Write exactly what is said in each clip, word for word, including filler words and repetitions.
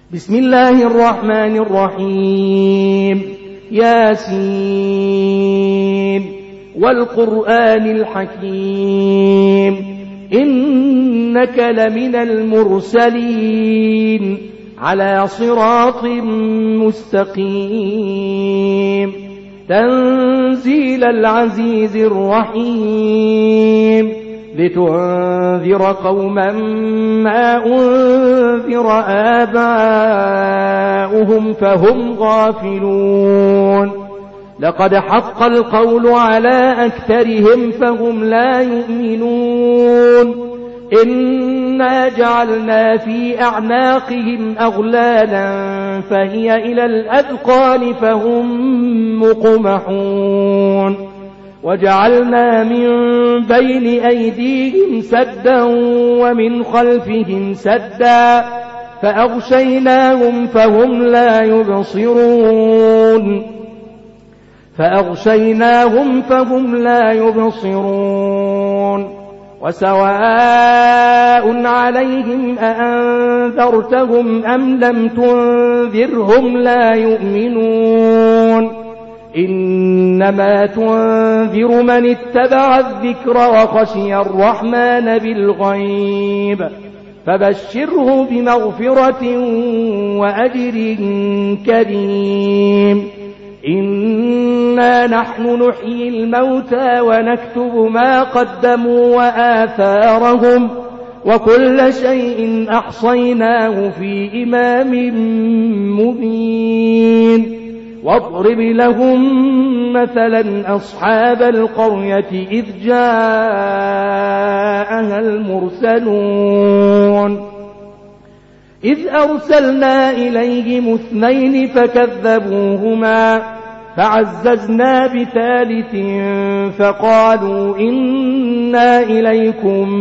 بسم الله الرحمن الرحيم. ياسين والقرآن الحكيم إنك لمن المرسلين على صراط مستقيم تنزيل العزيز الرحيم لتنذر قوما ما أنذر آباؤهم فهم غافلون لقد حق القول على أكثرهم فهم لا يؤمنون إنا جعلنا في أعناقهم أغلالا فهي إلى الأذقان فهم مقمحون وجعلنا من بين أيديهم سدا ومن خلفهم سدا فأغشيناهم فهم لا يبصرون فأغشيناهم فهم لا يبصرون وسواء عليهم أأنذرتهم أم لم تنذرهم لا يؤمنون إنما تنذر من اتبع الذكر وخشي الرحمن بالغيب فبشره بمغفرة وأجر كريم إنا نحن نحيي الموتى ونكتب ما قدموا وآثارهم وكل شيء أحصيناه في إمام مبين واضرب لهم مثلا أصحاب القرية إذ جاءها المرسلون إذ أرسلنا إليهم اثنين فكذبوهما فعززنا بثالث فقالوا إنا إليكم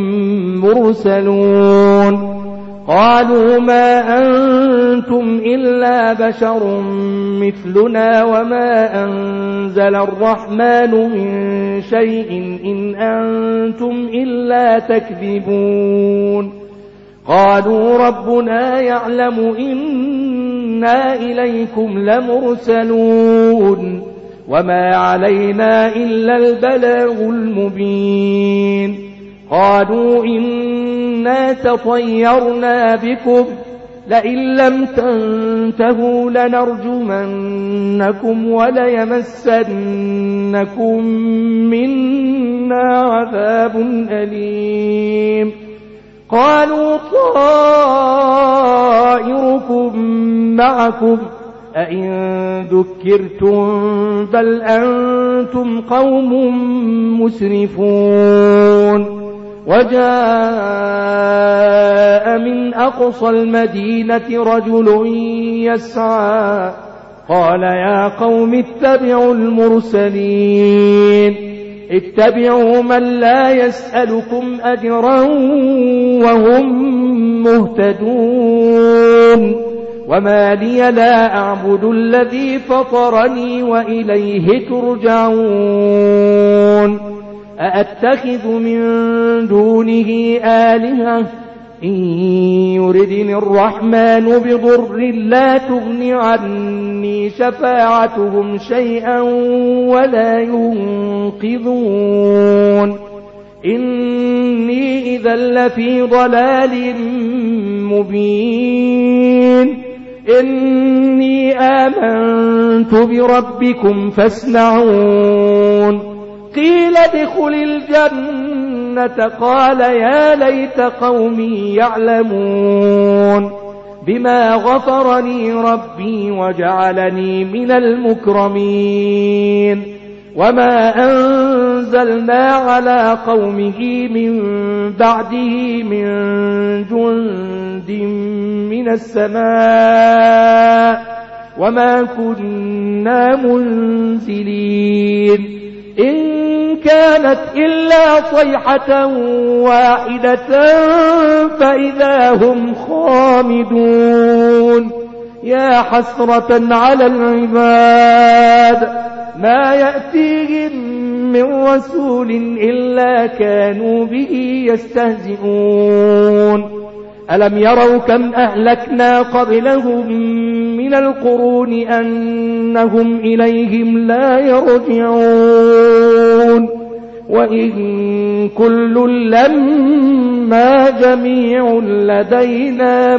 مرسلون قالوا ما أنتم إلا بشر مثلنا وما أنزل الرحمن من شيء إن أنتم إلا تكذبون قالوا ربنا يعلم إنا إليكم لمرسلون وما علينا إلا البلاغ المبين قالوا إنا تطيرنا بكم لئن لم تنتهوا لنرجمنكم وليمسنكم منا عذاب أليم قالوا طائركم معكم أئن ذكرتم بل أنتم قوم مسرفون وجاء من أقصى المدينة رجل يسعى قال يا قوم اتبعوا المرسلين اتبعوا من لا يسألكم أجرا وهم مهتدون وما لي لا أعبد الذي فطرني وإليه ترجعون أأتخذ من دونه آلهة إن يردني الرحمن بضر لا تغن عني شفاعتهم شيئا ولا ينقذون إني إذا لفي ضلال مبين إني آمنت بربكم فاسمعون قيل ادخل الجنة قال يا ليت قومي يعلمون بما غفرني ربي وجعلني من المكرمين وما أنزلنا على قومه من بعده من جند من السماء وما كنا منزلين إن كانت إلا صيحة واحدة فإذا هم خامدون يا حسرة على العباد ما يأتيهم من رسول إلا كانوا به يستهزئون ألم يروا كم أهلكنا قبلهم من القرون أنهم إليهم لا يرجعون وإن كل لما جميع لدينا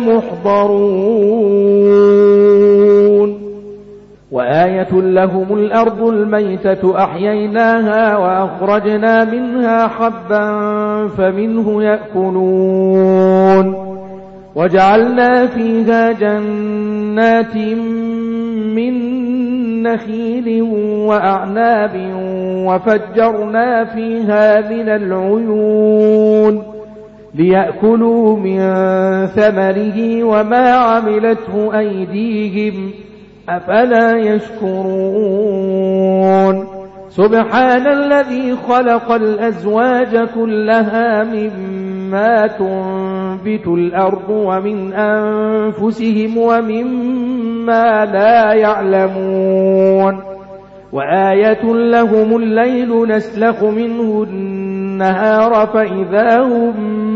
محضرون وآية لهم الأرض الميتة أحييناها وأخرجنا منها حبا فمنه يأكلون وجعلنا فيها جنات من نخيل وأعناب وفجرنا فيها من العيون ليأكلوا من ثمره وما عملته أيديهم أفلا يشكرون سبحان الذي خلق الأزواج كلها مما تنبت الأرض ومن أنفسهم ومما لا يعلمون وآية لهم الليل نسلخ منه النهار فإذا هم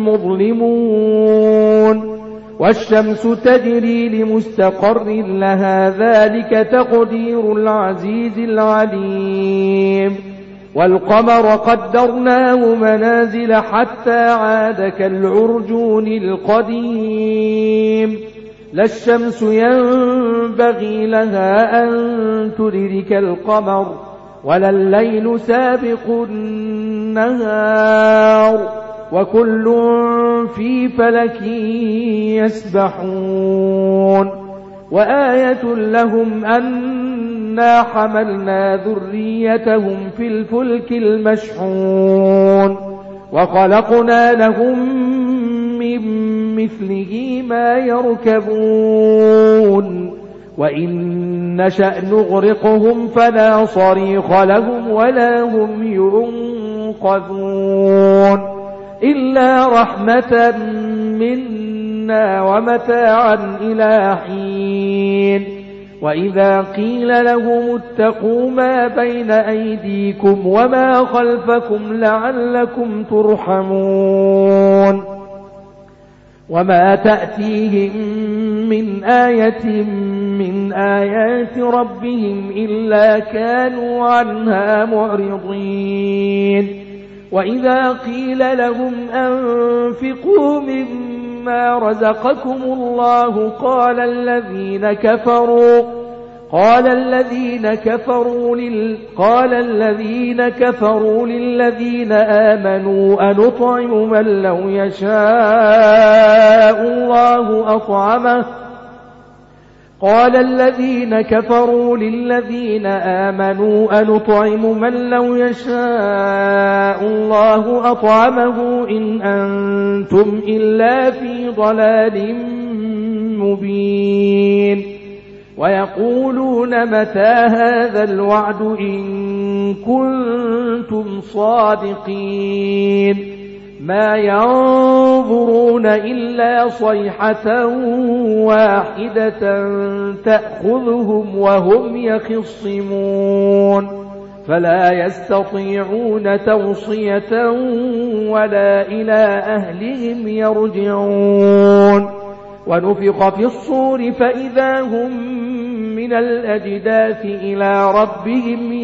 مظلمون والشمس تجري لمستقر لها ذلك تقدير العزيز العليم والقمر قدرناه منازل حتى عاد كالعرجون القديم لا الشمس ينبغي لها أن تدرك القمر ولا الليل سابق النهار وكل في فلك يسبحون وآية لهم أنا حملنا ذريتهم في الفلك المشحون وخلقنا لهم من مثله ما يركبون وإن نشأ نغرقهم فلا صريخ لهم ولا هم ينقذون إلا رحمة منا ومتاعا إلى حين وإذا قيل لهم اتقوا ما بين أيديكم وما خلفكم لعلكم ترحمون وما تأتيهم من آية من آيات ربهم إلا كانوا عنها معرضين وإذا قيل لهم أنفقوا مما رزقكم الله قال الذين كفروا قال الذين كفروا لل قال الذين كفروا للذين آمنوا أنطعم من لو يشاء الله أطعمه قال الذين كفروا للذين آمنوا أنطعم من لو يشاء الله أطعمه إن أنتم إلا في ضلال مبين ويقولون متى هذا الوعد إن كنتم صادقين ما ينظرون إلا صيحة واحدة تأخذهم وهم يخصمون فلا يستطيعون توصية ولا إلى أهلهم يرجعون ونفخ في الصور فإذا هم من الأجداث إلى ربهم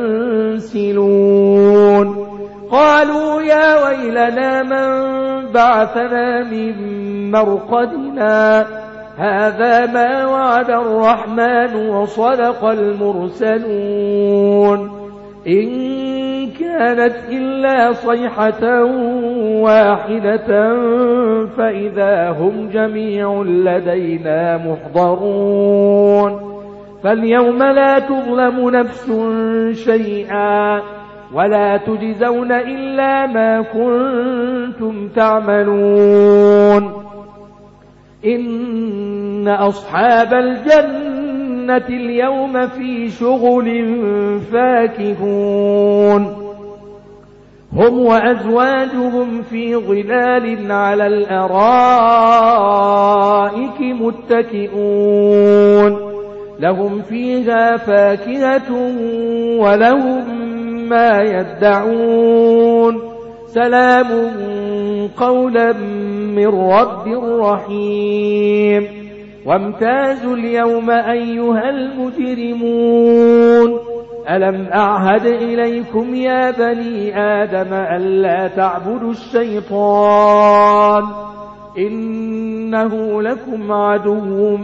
ينسلون قالوا يا ويلنا من بعثنا من مرقدنا هذا ما وعد الرحمن وصدق المرسلون إن كانت إلا صيحة واحدة فإذا هم جميع لدينا محضرون فاليوم لا تظلم نفس شيئا ولا تجزون إلا ما كنتم تعملون إن أصحاب الجنة اليوم في شغل فاكهون هم وأزواجهم في ظلال على الأرائك متكئون لهم فيها فاكهة ولهم ما يدعون سلام قولا من رب رحيم وامتازوا اليوم أيها المجرمون ألم أعهد إليكم يا بني آدم ألا تعبدوا الشيطان إنه لكم عدو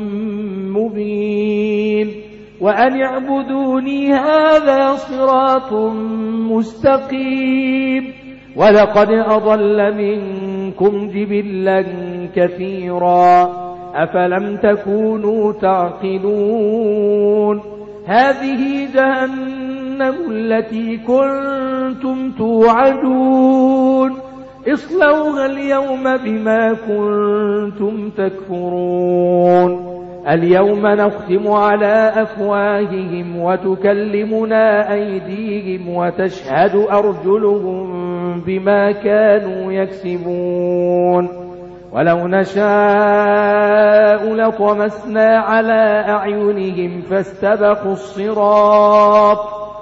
مبين وأن اعبدوني هذا صراط مستقيم ولقد أضل منكم جبلا كثيرا أفلم تكونوا تعقلون هذه جهنم التي كنتم توعدون اصلوها اليوم بما كنتم تكفرون اليوم نختم على أفواههم وتكلمنا أيديهم وتشهد أرجلهم بما كانوا يكسبون ولو نشاء لطمسنا على أعينهم فاستبقوا الصراط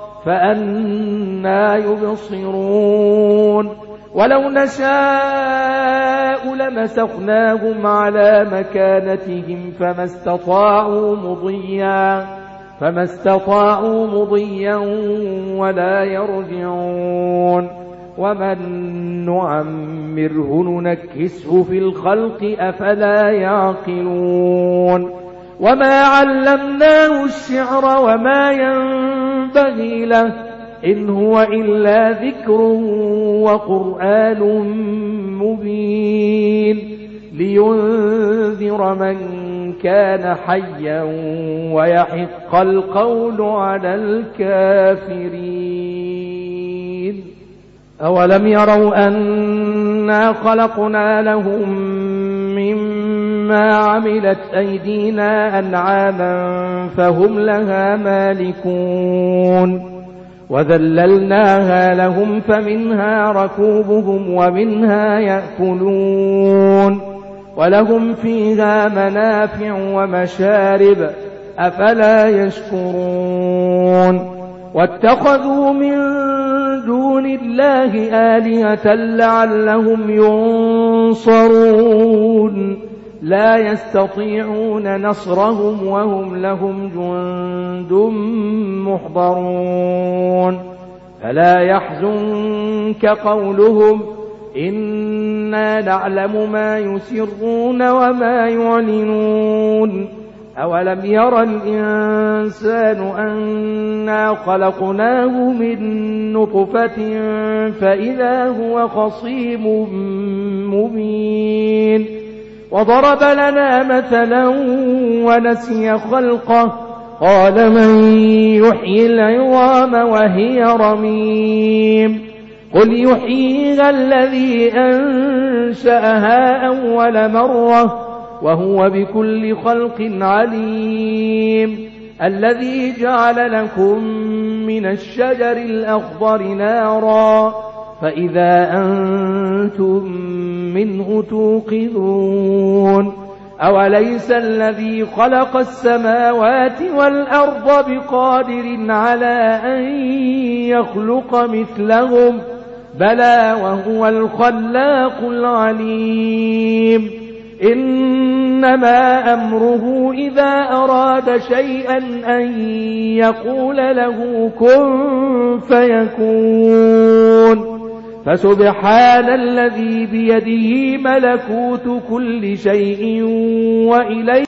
فأنى يبصرون ولو نشاء لمسخناهم على مكانتهم فما استطاعوا مضيا فما استطاعوا مضيا ولا يرجعون ومن نعمره ننكسه في الخلق أفلا يعقلون وما علمناه الشعر وما ينبغي له إن هو إلا ذكر وقرآن مبين لينذر من كان حيا ويحق القول على الكافرين أولم يروا أنا خلقنا لهم مما عملت أيدينا أنعاما فهم لها مالكون وذللناها لهم فمنها ركوبهم ومنها يأكلون ولهم فيها منافع ومشارب أفلا يشكرون واتخذوا من دون الله آلهة لعلهم ينصرون لا يستطيعون نصرهم وهم لهم جند محضرون فلا يحزنك قولهم إنا نعلم ما يسرون وما يعلنون أولم يرى الإنسان أنا خلقناه من نطفة فإذا هو خصيم مبين وضرب لنا مثلا ونسي خلقه قال من يحيي العظام وهي رميم قل يحييها الذي أنشأها أول مرة وهو بكل خلق عليم الذي جعل لكم من الشجر الأخضر نارا فإذا أنتم منه توقدون أوليس الذي خلق السماوات والأرض بقادر على أن يخلق مثلهم بلى وهو الخلاق العليم إنما أمره إذا أراد شيئا أن يقول له كن فيكون فسبحان الذي بيده ملكوت كل شيء وإليه